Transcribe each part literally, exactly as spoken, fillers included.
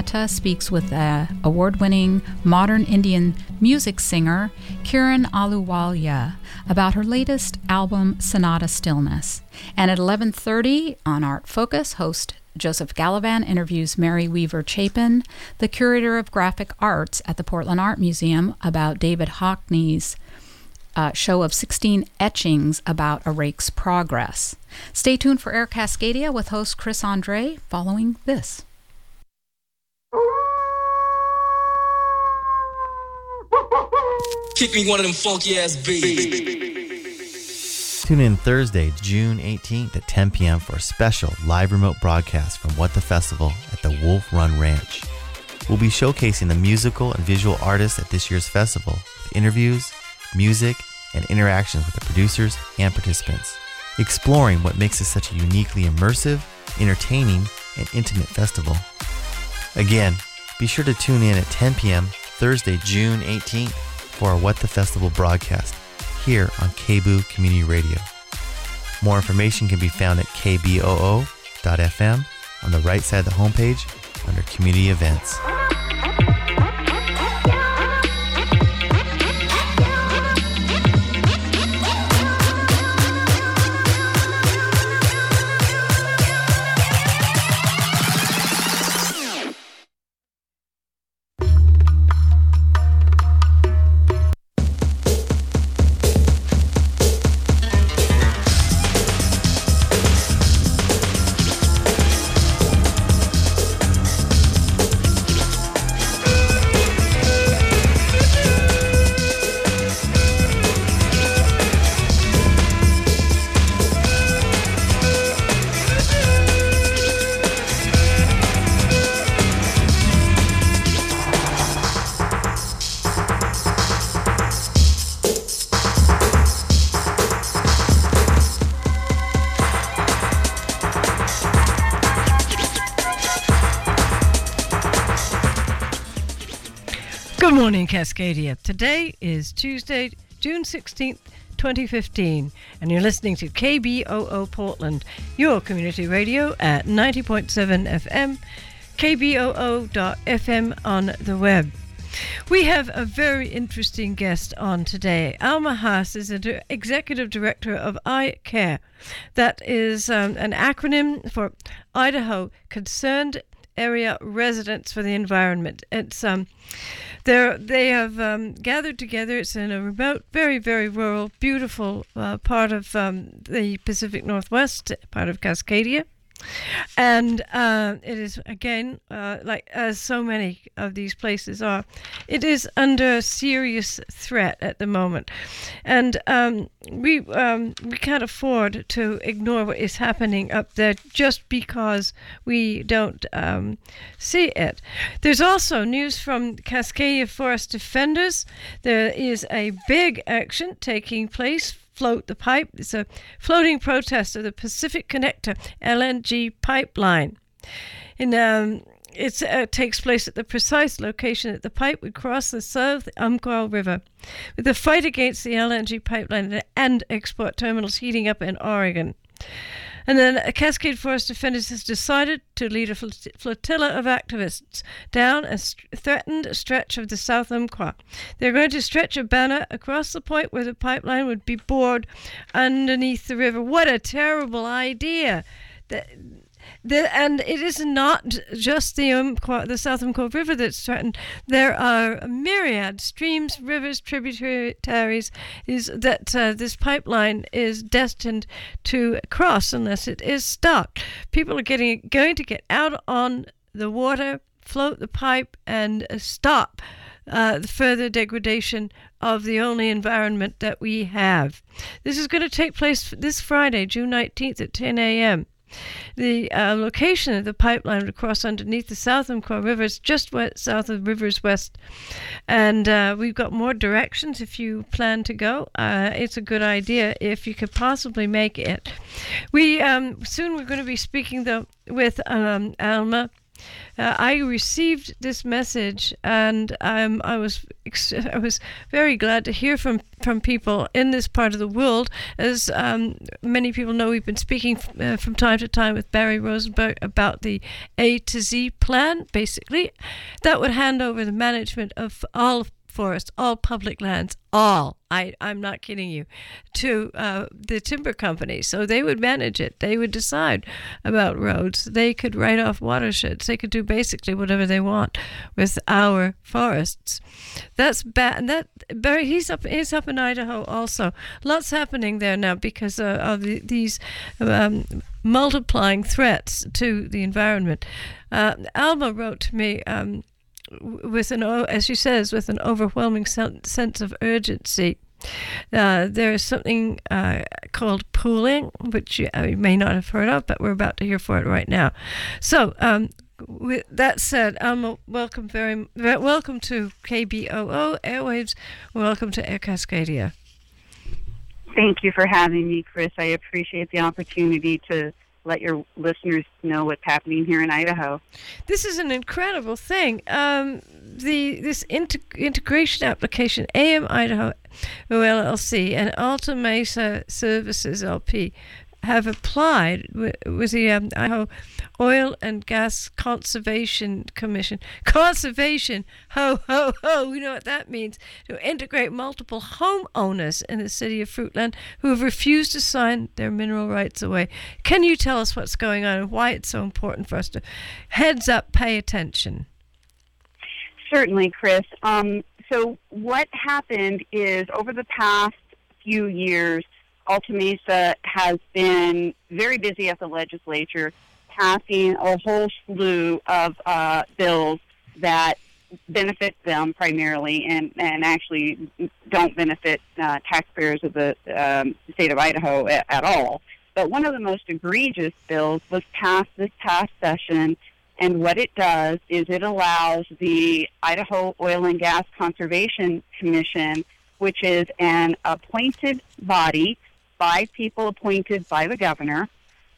Mehta speaks with uh, award-winning modern Indian music singer Kiran Ahluwalia about her latest album, Sonata Stillness. And at eleven thirty on Art Focus, host Joseph Gallivan interviews Mary Weaver Chapin, the curator of graphic arts at the Portland Art Museum, about David Hockney's uh, show of sixteen etchings about a rake's progress. Stay tuned for Air Cascadia with host Chris Andre following this. Kick me one of them funky ass beats. Tune in Thursday, June eighteenth at ten p.m. for a special live remote broadcast from What the Festival at the Wolf Run Ranch. We'll be showcasing the musical and visual artists at this year's festival with interviews, music, and interactions with the producers and participants, exploring what makes it such a uniquely immersive, entertaining, and intimate festival. Again, be sure to tune in at ten p.m. Thursday, June eighteenth for our What the Festival broadcast here on K B O O Community Radio. More information can be found at k b o o dot f m on the right side of the homepage under Community Events. Good morning, Cascadia. Today is Tuesday, June sixteenth, twenty fifteen, and you're listening to K B O O Portland, your community radio at ninety point seven F M, k b o o dot f m on the web. We have a very interesting guest on today. Alma Haas is the Executive Director of iCare. That is um, an acronym for Idaho Concerned Area Residents for the Environment. It's um, They're, they have um, gathered together. It's in a remote, very, very rural, beautiful uh, part of um, the Pacific Northwest, part of Cascadia. And uh, it is, again, uh, like as so many of these places are, it is under serious threat at the moment. And um, we um, we can't afford to ignore what is happening up there just because we don't um, see it. There's also news from Cascadia Forest Defenders. There is a big action taking place. Float the Pipe. It's a floating protest of the Pacific Connector L N G pipeline. And um, it uh, takes place at the precise location that the pipe would cross the South Umpqua River, with the fight against the L N G pipeline and export terminals heating up in Oregon. And then Cascade Forest Defenders has decided to lead a flotilla of activists down a st- threatened stretch of the South Umpqua. They're going to stretch a banner across the point where the pipeline would be bored underneath the river. What a terrible idea! The, the, and it is not just the Umpqua, the South Umpqua River that's threatened. There are a myriad streams, rivers, tributaries is that uh, this pipeline is destined to cross unless it is stopped. People are getting going to get out on the water, float the pipe, and uh, stop uh, the further degradation of the only environment that we have. This is going to take place this Friday, June nineteenth at ten a.m. The uh, location of the pipeline would cross underneath the South Umpqua River. It's just west, south of Rivers West. And uh, we've got more directions if you plan to go. Uh, it's a good idea if you could possibly make it. We um, soon we're going to be speaking though with um, Alma Uh, I received this message, and um, I was ex- I was very glad to hear from, from people in this part of the world. As um, many people know, we've been speaking f- uh, from time to time with Barry Rosenberg about the A to Z plan, basically. That would hand over the management of all forests, all public lands, all, I, I'm not kidding you, to uh, the timber companies. So they would manage it. They would decide about roads. They could write off watersheds. They could do basically whatever they want with our forests. That's bad. And that Barry, he's up, he's up in Idaho also. Lots happening there now because uh, of the, these um, multiplying threats to the environment. Uh, Alma wrote to me, um, with an, as she says, with an overwhelming sense of urgency. Uh, there is something uh, called pooling, which you, uh, you may not have heard of, but we're about to hear for it right now. So, um, with that said, Alma, welcome very, very welcome to K B O O Airwaves. Welcome to Air Cascadia. Thank you for having me, Chris. I appreciate the opportunity to let your listeners know what's happening here in Idaho. This is an incredible thing. Um, the this integ- integration application, A M Idaho L L C and Alta Mesa Services L P, have applied with, with the um, Idaho Oil and Gas Conservation Commission. Conservation, ho, ho, ho, we know what that means. To integrate multiple homeowners in the city of Fruitland who have refused to sign their mineral rights away. Can you tell us what's going on and why it's so important for us to heads up, pay attention? Certainly, Chris. Um, so what happened is over the past few years, Alta Mesa has been very busy at the legislature passing a whole slew of uh, bills that benefit them primarily and, and actually don't benefit uh, taxpayers of the um, state of Idaho at, at all. But one of the most egregious bills was passed this past session, and what it does is it allows the Idaho Oil and Gas Conservation Commission, which is an appointed body, five people appointed by the governor,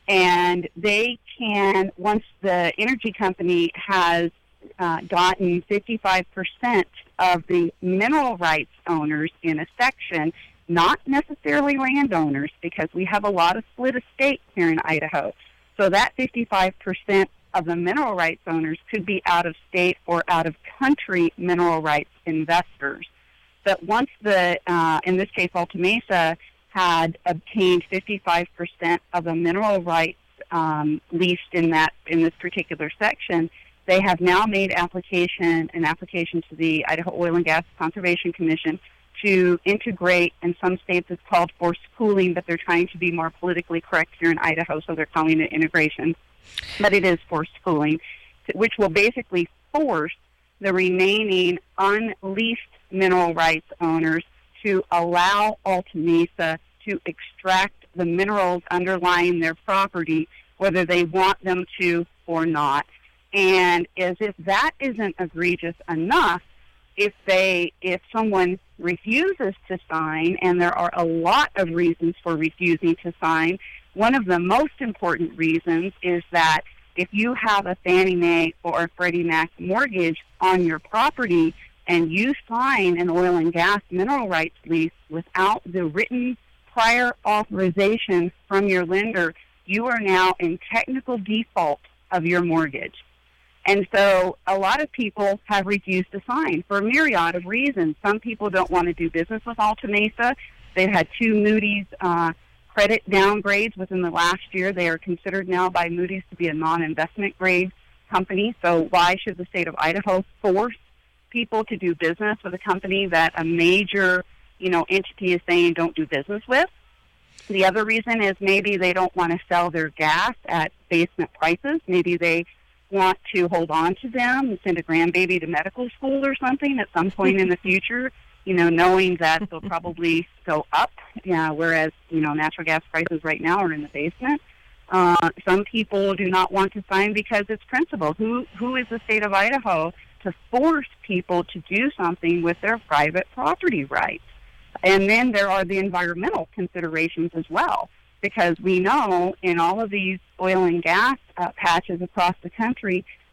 and they can, once the energy company has uh, gotten fifty-five percent of the mineral rights owners in a section, not necessarily landowners, because we have a lot of split estates here in Idaho. So that fifty-five percent of the mineral rights owners could be out of state or out of country mineral rights investors. But once the, uh, in this case, Alta Mesa had obtained fifty-five percent of the mineral rights um, leased in that in this particular section, they have now made application an application to the Idaho Oil and Gas Conservation Commission to integrate. In some states it's called forced pooling, but they're trying to be more politically correct here in Idaho, so they're calling it integration. But it is forced pooling, which will basically force the remaining unleased mineral rights owners to allow Alta Mesa to extract the minerals underlying their property, whether they want them to or not. And as if that isn't egregious enough, if they, if someone refuses to sign, and there are a lot of reasons for refusing to sign, one of the most important reasons is that if you have a Fannie Mae or a Freddie Mac mortgage on your property and you sign an oil and gas mineral rights lease without the written prior authorization from your lender, you are now in technical default of your mortgage. And so a lot of people have refused to sign for a myriad of reasons. Some people don't want to do business with Alta Mesa. They've had two Moody's uh, credit downgrades within the last year. They are considered now by Moody's to be a non-investment grade company. So why should the state of Idaho force people to do business with a company that a major, you know, entity is saying don't do business with? The other reason is maybe they don't want to sell their gas at basement prices. Maybe they want to hold on to them and send a grandbaby to medical school or something at some point in the future, you know, knowing that they'll probably go up, yeah, whereas, you know, natural gas prices right now are in the basement. Uh, some people do not want to sign because it's principle. Who Who is the state of Idaho to force people to do something with their private property rights? And then there are the environmental considerations as well, because we know in all of these oil and gas uh, patches across the country,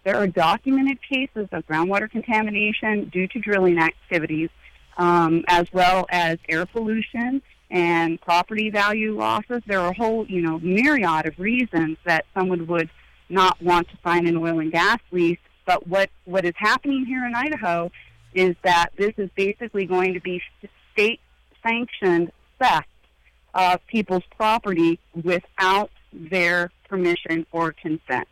There are documented cases of groundwater contamination due to drilling activities, um, as well as air pollution and property value losses. There are a whole, you know, myriad of reasons that someone would not want to sign an oil and gas lease. But what, what is happening here in Idaho is that this is basically going to be state-sanctioned theft of people's property without their permission or consent.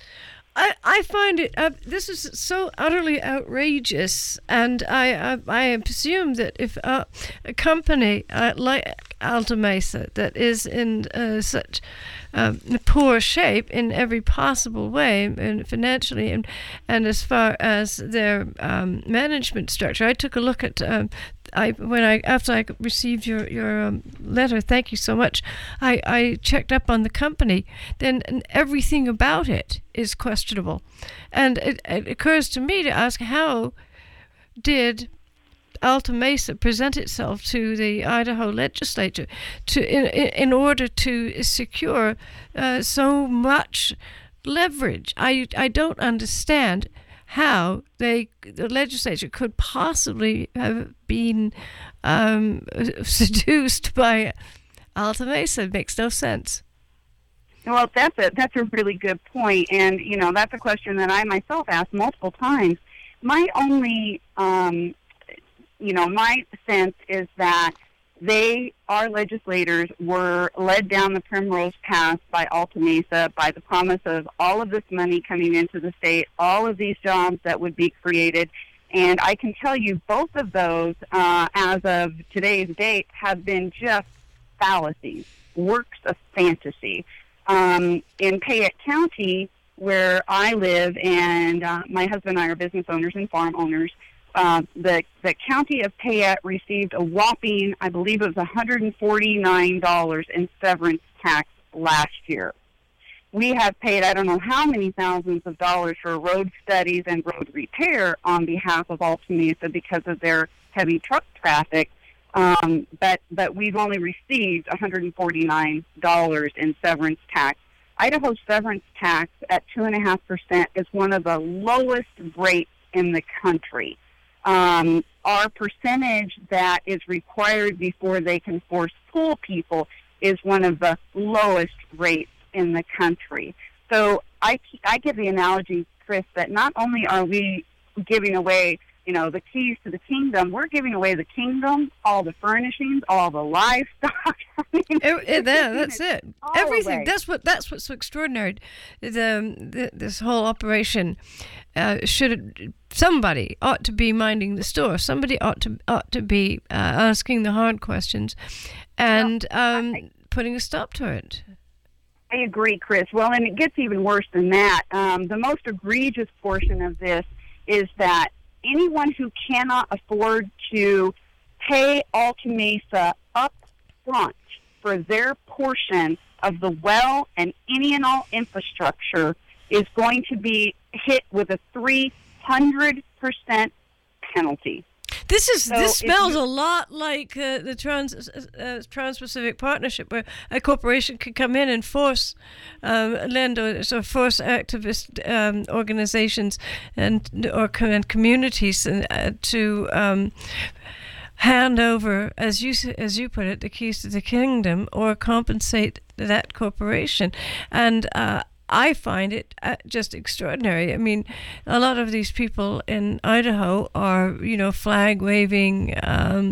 I, I find it, uh, this is so utterly outrageous, and I I, I presume that if uh, a company uh, like Alta Mesa that is in uh, such um, poor shape in every possible way, and financially, and, and as far as their um, management structure, I took a look at um, I when I after I received your your um, letter, thank you so much. I, I checked up on the company. Then everything about it is questionable, and it, it occurs to me to ask, how did Alta Mesa present itself to the Idaho legislature to in in order to secure uh, so much leverage? I I don't understand how they, the legislature could possibly have been um, seduced by Alta Mesa. It makes no sense. Well, that's a, that's a really good point, and, you know, that's a question that I myself asked multiple times. My only, um, you know, my sense is that they, our legislators, were led down the primrose path by Alta Mesa, by the promise of all of this money coming into the state, all of these jobs that would be created. And I can tell you both of those, uh, as of today's date, have been just fallacies, works of fantasy. Um, in Payette County, where I live, and uh, my husband and I are business owners and farm owners, Uh, the the county of Payette received a whopping, I believe it was one hundred forty-nine dollars in severance tax last year. We have paid, I don't know how many thousands of dollars for road studies and road repair on behalf of Alta Mesa because of their heavy truck traffic, um, but, but we've only received one hundred forty-nine dollars in severance tax. Idaho's severance tax at two point five percent is one of the lowest rates in the country. Um, our percentage that is required before they can force pull people is one of the lowest rates in the country. So I, I give the analogy, Chris, that not only are we giving away, you know, the keys to the kingdom, we're giving away the kingdom, all the furnishings, all the livestock. I mean, it, it, that, that's it. Everything. Away. That's what. That's what's so extraordinary. The, the this whole operation uh, should. Somebody ought to be minding the store. Somebody ought to ought to be uh, asking the hard questions, and um, I, putting a stop to it. I agree, Chris. Well, and it gets even worse than that. Um, the most egregious portion of this is that anyone who cannot afford to pay Alta Mesa up front for their portion of the well and any and all infrastructure is going to be hit with a three hundred percent penalty. This is So this smells you, a lot like uh, the Trans uh, Trans-Pacific Partnership, where a corporation could come in and force um, landowners or force activist um, organizations and or and communities and, uh, to um, hand over, as you as you put it, the keys to the kingdom, or compensate that corporation. And uh, I find it uh, just extraordinary. I mean, a lot of these people in Idaho are, you know, flag waving, um,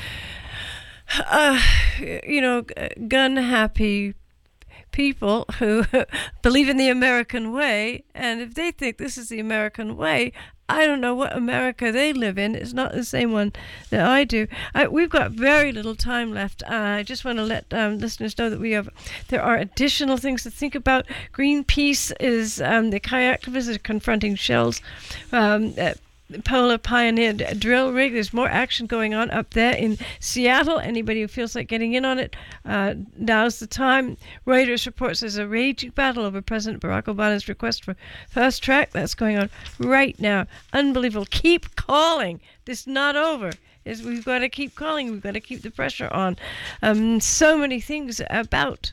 uh, you know, gun happy people who believe in the American way. And if they think this is the American way, I don't know what America they live in. It's not the same one that I do. I, we've got very little time left. Uh, I just want to let um, listeners know that we have there are additional things to think about. Greenpeace is um, the kayak activists are confronting shells. Um, uh, Polar Pioneer drill rig. There's more action going on up there in Seattle. Anybody who feels like getting in on it, uh, now's the time. Reuters reports there's a raging battle over President Barack Obama's request for fast track. That's going on right now. Unbelievable. Keep calling. This is not over. Is we've got to keep calling. We've got to keep the pressure on. Um, so many things about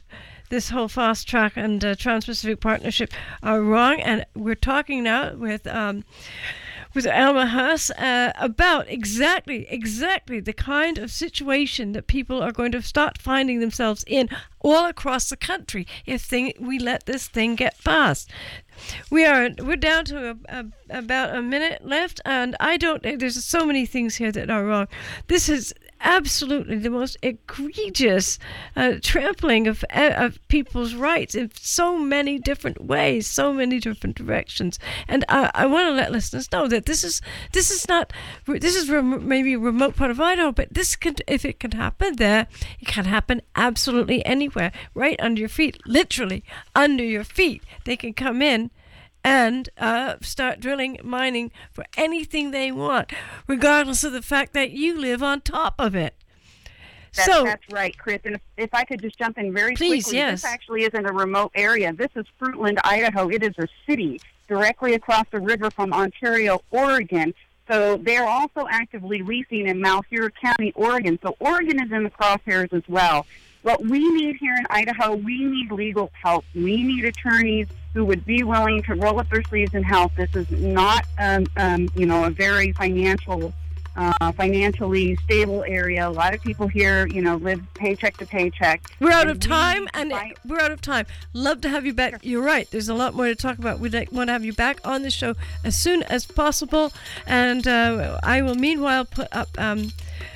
this whole fast track and uh, Trans-Pacific Partnership are wrong. And we're talking now with um, with Alma Haas uh, about exactly, exactly the kind of situation that people are going to start finding themselves in all across the country if thing, we let this thing get passed. We are we're down to a, a, about a minute left, and I don't. There's so many things here that are wrong. This is absolutely the most egregious uh, trampling of of people's rights in so many different ways, so many different directions. And I, I want to let listeners know that this is this is not this is rem- maybe a remote part of Idaho, but this can, if it can happen there, it can happen absolutely anywhere, right under your feet, literally under your feet. They can come in and uh, start drilling, mining for anything they want, regardless of the fact that you live on top of it. That's, so that's right, Chris. And if, if I could just jump in very please, quickly, yes. This actually isn't a remote area. This is Fruitland, Idaho. It is a city directly across the river from Ontario, Oregon. So they're also actively leasing in Malheur County, Oregon. So Oregon is in the crosshairs as well. What we need here in Idaho, we need legal help. We need attorneys who would be willing to roll up their sleeves and help. This is not, um, um, you know, a very financial, uh, financially stable area. A lot of people here, you know, live paycheck to paycheck. We're out and of time, we and fight- we're out of time. Love to have you back. You're right. There's a lot more to talk about. We'd like, want to have you back on the show as soon as possible, and uh, I will meanwhile put up Um,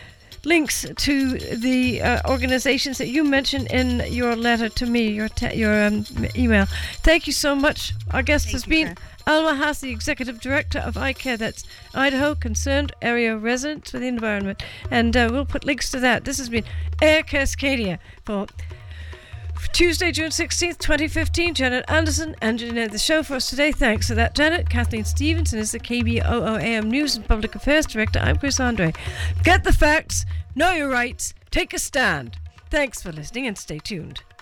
links to the uh, organizations that you mentioned in your letter to me, your te- your um, email. Thank you so much. Our guest Thank has you, been Chris. Alma Haas, the Executive Director of I CARE, that's Idaho Concerned Area Residents for the Environment. And uh, we'll put links to that. This has been Air Cascadia for Tuesday, June sixteenth, twenty fifteen. Janet Anderson engineered the show for us today. Thanks for that, Janet. Kathleen Stevenson is the K B O O A M News and Public Affairs Director. I'm Chris Andre. Get the facts, know your rights, take a stand. Thanks for listening and stay tuned.